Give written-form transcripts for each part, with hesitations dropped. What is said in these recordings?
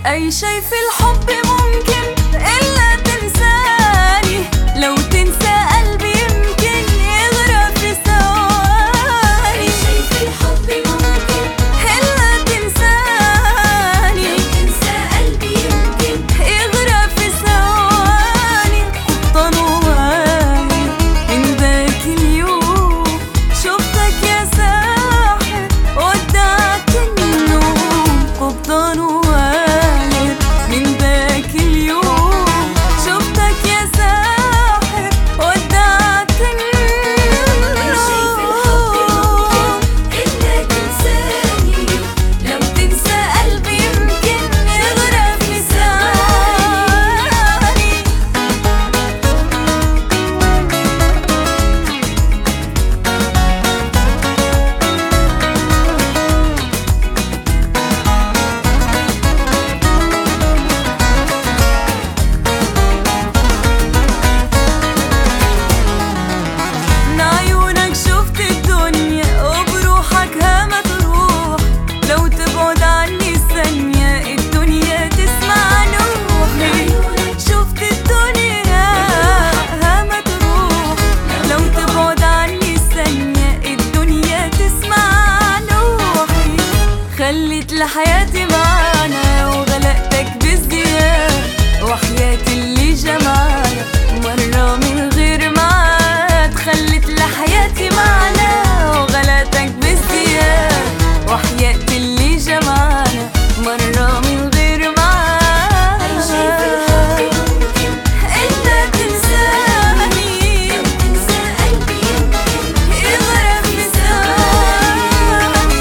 أي شي في الحب ممكن إلا تنساني، لو تنسى قلبي يمكن يغرق في ثواني. أي شي في الحب ممكن إلا تنساني، لو تنسى قلبي يمكن يغرق في ثواني. قبطان وواعي من ذاك اليوم شفتك يا ساحر ودعت النوم. قبطان وواعي من ذاك اليوم شفتك يا ساحر ودعت النوم. أي شي في الحب ممكن إلا تنساني، لو تنسى قلبي يمكن يغرق في ثواني. من عيونك شفت الدنيا وبروحك هما تروح، لو تبعد عني ثانية الدنيا تسمع نوحي. شفت الدنيا هما تروح، لو تبعد عني ثانية الدنيا تسمع نوحي. خليت لحياتي معانا وغلقتك بالزيادة، وحياتي اللي جمعنا مرة من غير معاد. خليت لحياتي معنا وغلقتك بالزيادة، وحياتي اللي جمعنا مرة من غير معاد. أي شي في الحب ممكن إلا تنساني، لو تنسى قلبي يمكن يغرق في ثواني.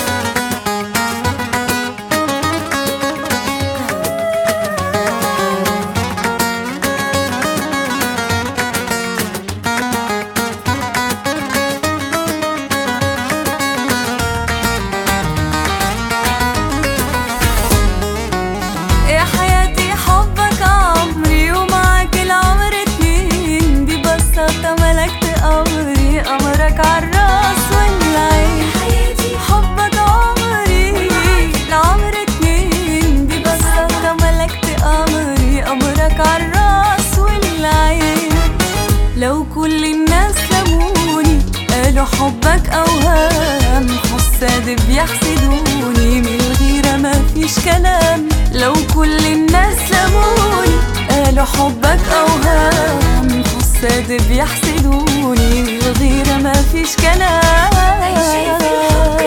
يا حياتي حبك عمري ومعاك العمر اتنين، دي بساطة ملكت أمري، أمرك عالراس والعين. حياتي حبك عمري العمر اتنين، دي بساطة ملكت أمري، أمرك عالراس والعين. لو كل الناس لموني قالوا حبك أوهام، حساد بيحسدوني من الغيرة ما فيش كلام. لو كل الناس لموني قالوا حبك أوهام، حساد بيحسدوني من الغيرة ما فيش كلام. أي شي في الحب